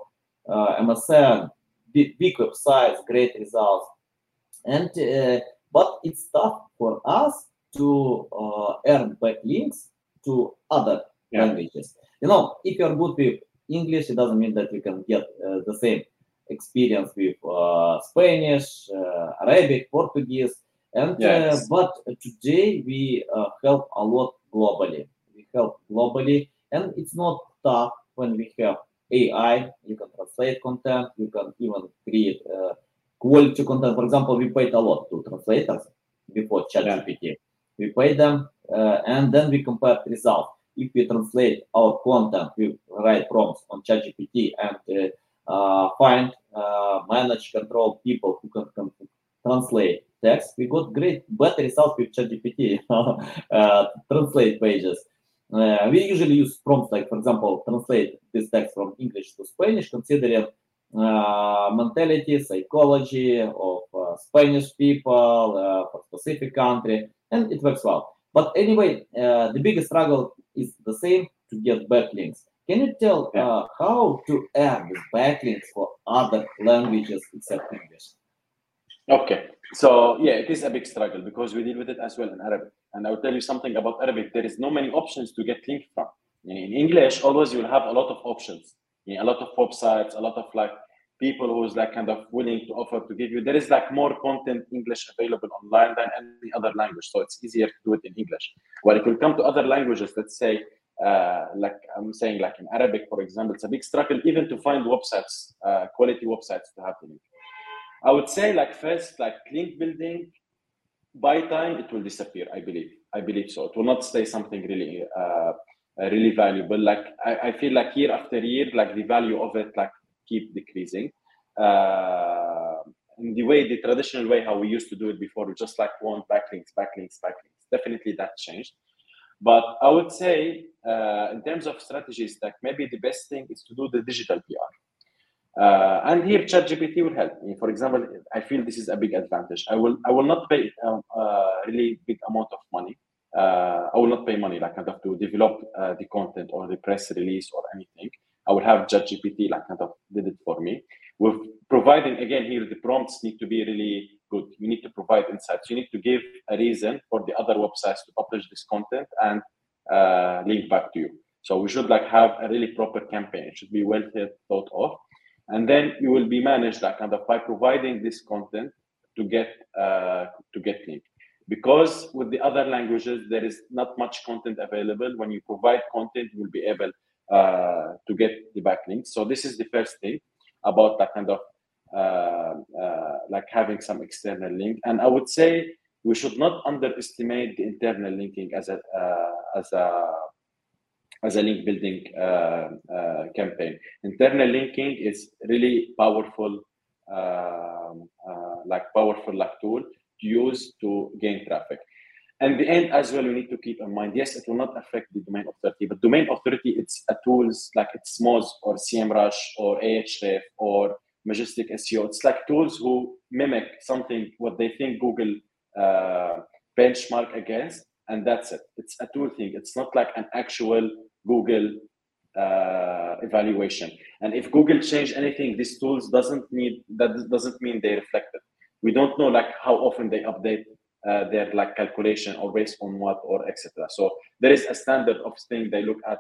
MSN, big websites, great results. And but it's tough for us to earn backlinks to other languages. If you're good with English, it doesn't mean that you can get the same experience with Spanish, Arabic, Portuguese. And but today we help a lot globally. We help globally, and it's not tough when we have AI. You can translate content. You can even create quality content. For example, we paid a lot to translators before ChatGPT. We pay them, and then we compare results. If we translate our content, we write prompts on ChatGPT and find, manage, control people who can translate text. We got better results with ChatGPT. Translate pages. We usually use prompts like, for example, translate this text from English to Spanish, considering mentality, psychology of Spanish people for specific country, and it works well. But anyway, the biggest struggle is the same, to get backlinks. Can you tell how to earn these backlinks for other languages except English? Okay, so it is a big struggle because we deal with it as well in Arabic. And I will tell you something about Arabic. There is no many options to get links from. In English, always you'll have a lot of options. A lot of websites, a lot of people who's kind of willing to offer to give you. There is more content English available online than any other language, so it's easier to do it in English. Well, if we come to other languages, let's say, I'm saying, in Arabic, for example, it's a big struggle even to find websites, quality websites to have the link. I would say, first, link building, by time it will disappear. I believe so. It will not stay something really, really valuable. I feel year after year, the value of it keep decreasing. In the traditional way how we used to do it before, we just want backlinks. Definitely that changed. But I would say, in terms of strategies, maybe the best thing is to do the digital PR. And here ChatGPT will help. For example, I feel this is a big advantage. I will not pay a really big amount of money. I will not pay money to develop the content or the press release or anything. I will have ChatGPT did it for me. With providing, again, here the prompts need to be really good. You need to provide insights. You need to give a reason for the other websites to publish this content and link back to you. So we should have a really proper campaign. It should be well thought of. And then you will be managed by providing this content to get link. Because with the other languages, there is not much content available. When you provide content, you will be able to get the backlinks. So this is the first thing about having some external link. And I would say we should not underestimate the internal linking as a link building campaign. Internal linking is really powerful, powerful tool to use to gain traffic. And the end as well, we need to keep in mind, yes, it will not affect the domain authority, but domain authority, it's a tools it's Moz or SEMrush or Ahrefs or Majestic SEO. It's tools who mimic something, what they think Google benchmark against, and that's it. It's a tool thing. It's not an actual Google evaluation. And if Google changed anything, these tools doesn't mean they reflect it. We don't know how often they update their calculation or based on what or etc. So there is a standard of thing they look at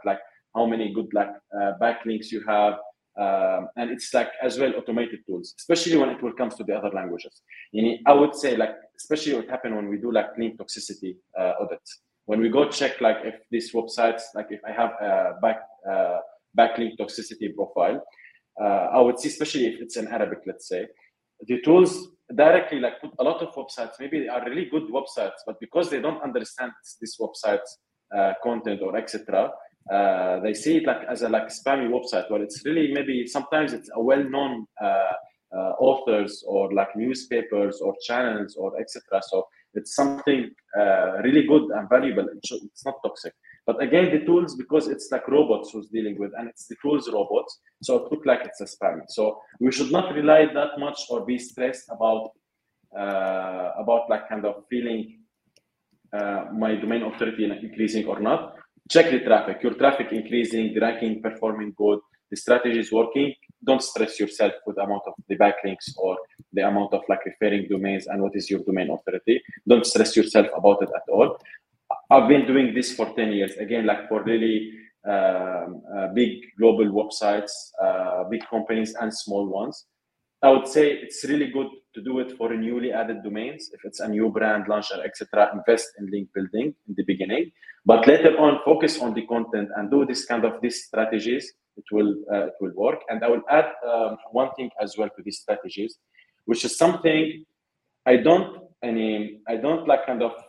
how many good like backlinks you have, and it's like as well automated tools, especially when it will comes to the other languages. I would say like especially what happen when we do like link toxicity audits. When we go check like if these websites, like if I have a backlink toxicity profile, I would see, especially if it's in Arabic, let's say, the tools directly like put a lot of websites, maybe they are really good websites, but because they don't understand this website's content or etc., they see it like as a like spammy website, where it's really maybe sometimes it's a well-known authors or like newspapers or channels or etc. So it's something really good and valuable. It's not toxic. But again, the tools, because it's like robots who's dealing with, and it's the tools robots, so it look like it's a spam. So we should not rely that much or be stressed about like kind of feeling my domain authority increasing or not. Check the traffic. Your traffic increasing, the ranking performing good, the strategy is working. Don't stress yourself with the amount of the backlinks or the amount of like referring domains and what is your domain authority. Don't stress yourself about it at all. I've been doing this for 10 years, again, like for really big global websites, big companies and small ones. I would say it's really good to do it for newly added domains. If it's a new brand launcher, etc., invest in link building in the beginning, but later on focus on the content and do this kind of these strategies. It will work. And I will add one thing as well to these strategies, which is something I don't like kind of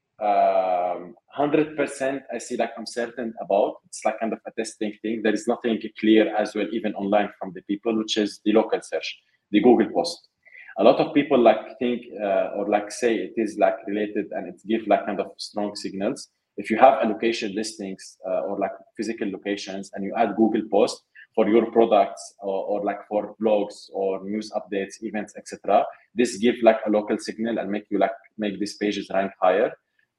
100% I see like I'm certain about. It's like kind of a testing thing. There is nothing clear as well, even online from the people, which is the local search, the Google post. A lot of people like think or like say it is like related and it gives like kind of strong signals. If you have a location listings or like physical locations and you add Google post for your products or like for blogs or news updates, events, etc., this give like a local signal and make these pages rank higher.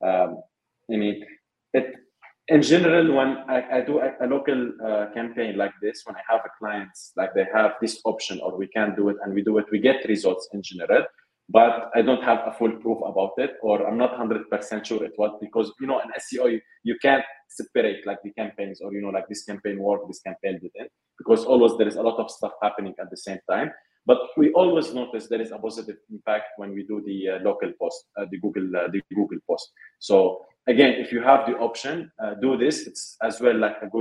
In general, when I do a local campaign like this, when I have a clients, like they have this option or we can do it and we do it, we get results in general, but I don't have a full proof about it, or I'm not 100% sure it was, because, in SEO, you can't separate like the campaigns or, like this campaign worked, this campaign didn't, because always there is a lot of stuff happening at the same time. But we always notice there is a positive impact when we do the local post, the Google post. So again, if you have the option, do this. It's as well like a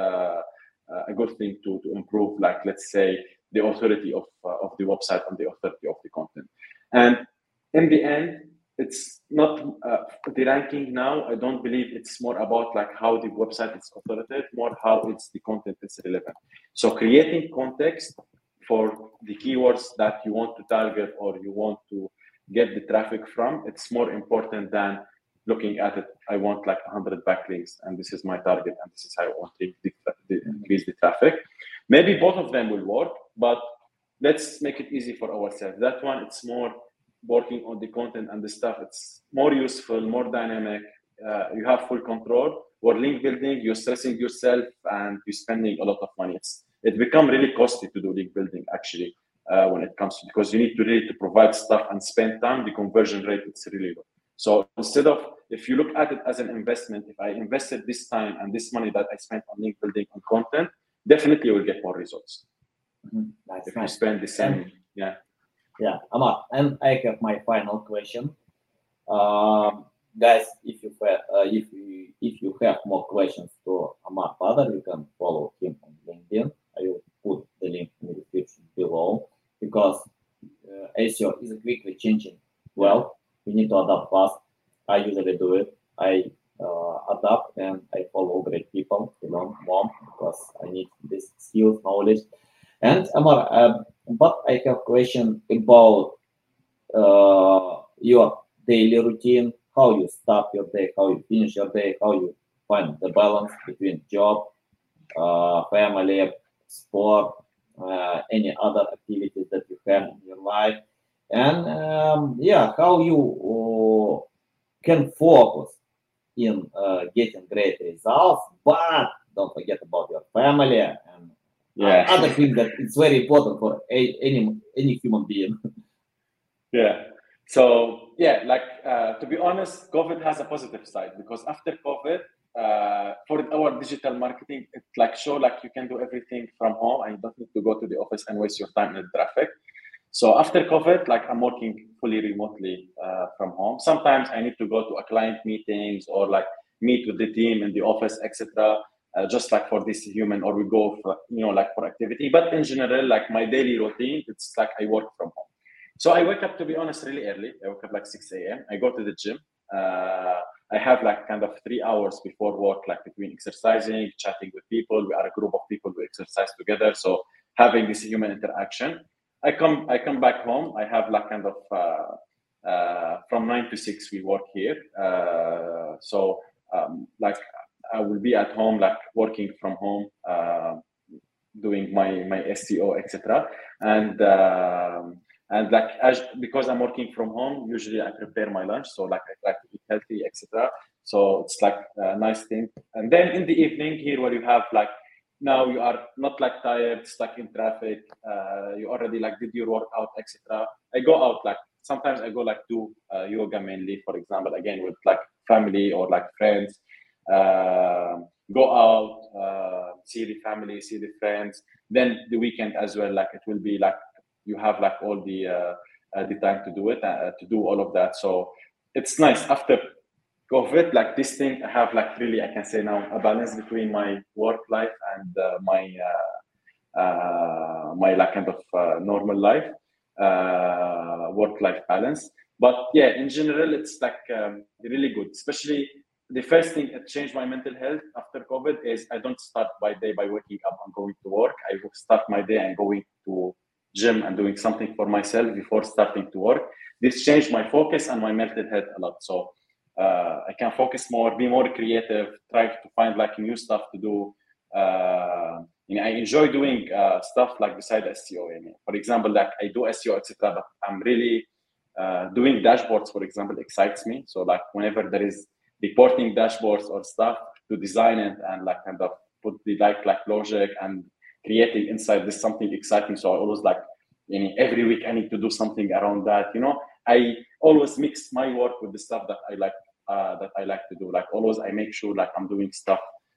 good thing to improve, like let's say, the authority of the website and the authority of the content. And in the end, it's not the ranking now. I don't believe it's more about like how the website is authoritative, more how the content is relevant. So creating context for the keywords that you want to target or you want to get the traffic from, it's more important than looking at it. I want like 100 backlinks and this is my target and this is how I want to increase the traffic. Maybe both of them will work, but let's make it easy for ourselves. That one, it's more working on the content and the stuff. It's more useful, more dynamic. You have full control. Or link building, you're stressing yourself and you're spending a lot of money. It becomes really costly to do link building actually when it comes to, because you need to really to provide stuff and spend time. The conversion rate is really low. So instead of, if you look at it as an investment, if I invested this time and this money that I spent on link building and content, definitely you will get more results. That's if nice. You spend the same, Yeah, Amar, and I have my final question. Guys, if you have more questions to Amar Badar, you can follow him on LinkedIn. I will put the link in the description below, because SEO is quickly changing. Well, we need to adapt fast. I usually do it. I adapt and I follow great people to learn more, because I need this skills, knowledge. And Amar, but I have a question about your daily routine, how you start your day, how you finish your day, how you find the balance between job, family, sport, any other activities that you have in your life, and how you can focus in getting great results, but don't forget about your family and other things that it's very important for any human being. Yeah. So to be honest, COVID has a positive side, because after COVID, for our digital marketing, it like show like you can do everything from home and you don't need to go to the office and waste your time in the traffic. So after COVID, like I'm working fully remotely from home. Sometimes I need to go to a client meetings or like meet with the team in the office, etc. Just like for this human, or we go for, like for activity. But in general, like my daily routine, it's like I work from home. So I wake up, to be honest, really early. I wake up like 6 a.m. I go to the gym. I have like kind of 3 hours before work, like between exercising, chatting with people. We are a group of people who exercise together. So having this human interaction. I come back home. I have like kind of from 9 to 6 we work here. Like I will be at home, like working from home, doing my SEO, etc. And like because I'm working from home, usually I prepare my lunch. So like I try to eat healthy, etc. So it's like a nice thing. And then in the evening here, where you have like, now you are not like tired, stuck in traffic. You already like did your workout, etc. I go out, like sometimes I go like do yoga mainly, for example, again with like family or like friends. Go out, see the family, see the friends. Then the weekend as well, like it will be like you have like all the time to do it, to do all of that. So it's nice after COVID, like this thing, I have like really, I can say now, a balance between my work life and my like kind of normal life, work-life balance. But yeah, in general, it's like really good. Especially the first thing that changed my mental health after COVID is I don't start my day by waking up and going to work. I start my day and going to gym and doing something for myself before starting to work. This changed my focus and my mental health a lot. So I can focus more, be more creative, try to find like new stuff to do. I enjoy doing stuff like beside SEO. For example, like I do SEO, etc. But I'm really doing dashboards, for example, excites me. So like whenever there is reporting dashboards or stuff, to design it and like kind of put the like logic and creating inside this something exciting. So I always like, every week I need to do something around that. I always mix my work with the stuff that I like to do. Like always, I make sure like I'm doing stuff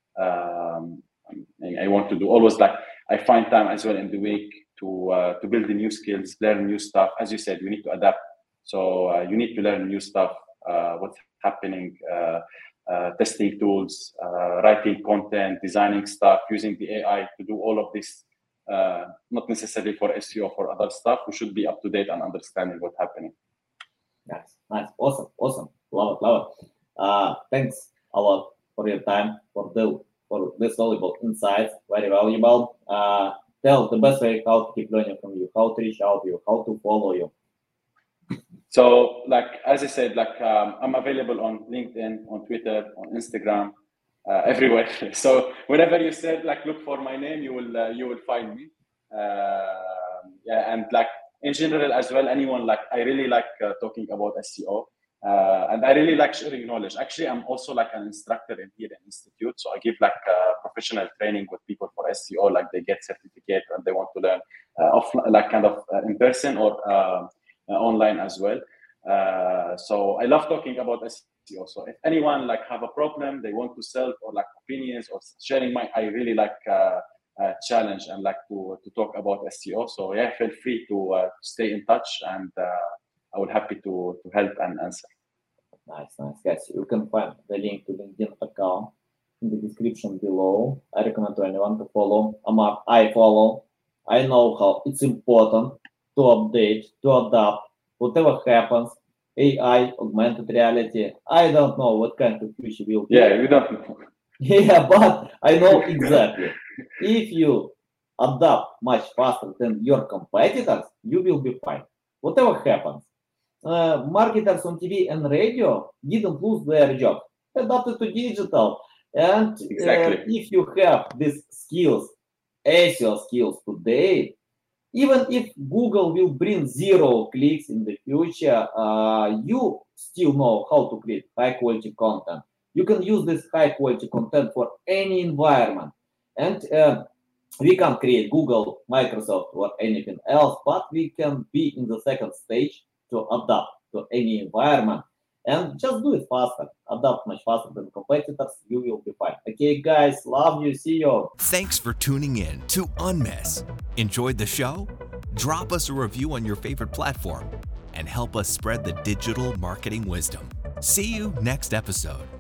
I want to do. Always like I find time as well in the week to build the new skills, learn new stuff. As you said, you need to adapt. So you need to learn new stuff. What's happening? Testing tools, writing content, designing stuff, using the AI to do all of this. Not necessarily for SEO, for other stuff. We should be up to date and understanding what's happening. Nice, awesome. Love it. Thanks a lot for your time, for this valuable insights, very valuable. Tell the best way how to keep learning from you, how to reach out to you, how to follow you. So, like as I said, like I'm available on LinkedIn, on Twitter, on Instagram, everywhere. So whenever you said like look for my name, you will find me. And like in general as well, anyone like I really like talking about SEO. And I really like sharing knowledge. Actually, I'm also like an instructor here in Institute. So I give like professional training with people for SEO, like they get certificate and they want to learn offline, like kind of in person or online as well. So I love talking about SEO. So if anyone like have a problem, they want to sell or like opinions or sharing I really like challenge and like to talk about SEO. So yeah, feel free to stay in touch and I would happy to help and answer. Nice. Guys, you can find the link to LinkedIn account in the description below. I recommend to anyone to follow. Amar, I follow. I know how it's important to update, to adapt, whatever happens. AI, augmented reality. I don't know what kind of future will be. Yeah, you don't know. Yeah, but I know exactly. If you adapt much faster than your competitors, you will be fine. Whatever happens. Marketers on TV and radio didn't lose their job, adapted to digital. And exactly. If you have these skills, SEO skills today, even if Google will bring 0 clicks in the future, you still know how to create high quality content. You can use this high quality content for any environment. And we can't create Google, Microsoft, or anything else, but we can be in the second stage to adapt to any environment. And just do it faster. Adapt much faster than competitors. You will be fine. Okay, guys, love you. See you. Thanks for tuning in to Unmiss. Enjoyed the show? Drop us a review on your favorite platform and help us spread the digital marketing wisdom. See you next episode.